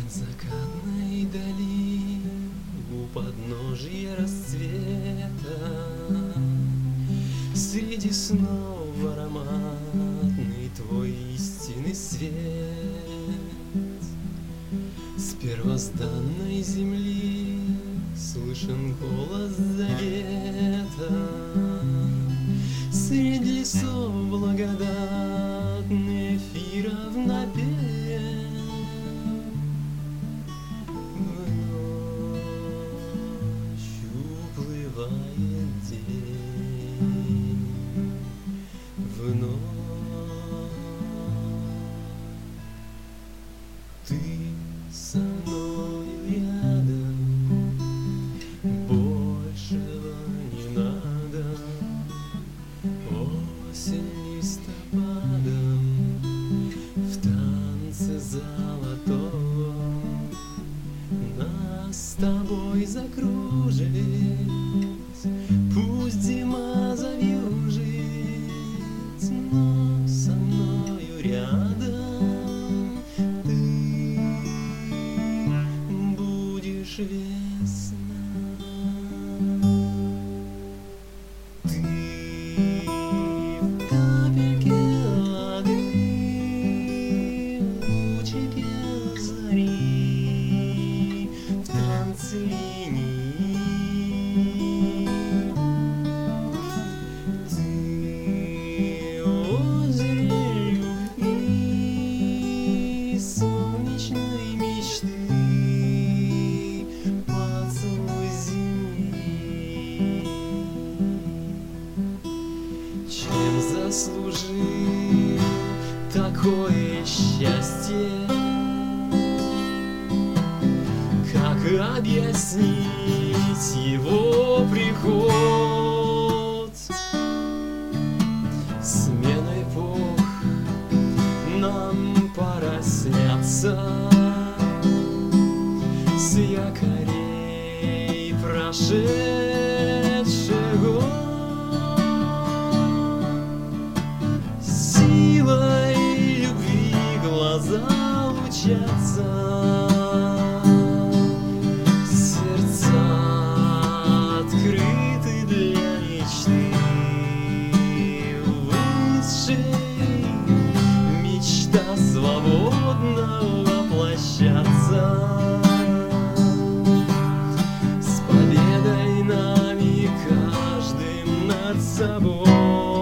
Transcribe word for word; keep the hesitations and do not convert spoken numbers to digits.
закатной дали, у подножья рассвета, среди снов ароматный твой истинный свет. С первозданной земли слышен голос завета, среди лесов благодатный эфиров напев. Уплывает день вновь. Ты со мной рядом, большего не надо. Осень листопадом в танце золотом нас с тобой закружит. Пусть зима завьюжит, но со мною рядом ты будешь весна. Ты в капельке воды, лучике зари, в танце линий. Солнечной мечты, поцелуй земли. Чем заслужил такое счастье? Как объяснить его приход? Смена эпох нам пора сняться с якорей прошедших год. Силой любви глаза лучатся, сердца открыты для мечты высшей. Мечта свободно воплощаться, с победой нами каждым над собой.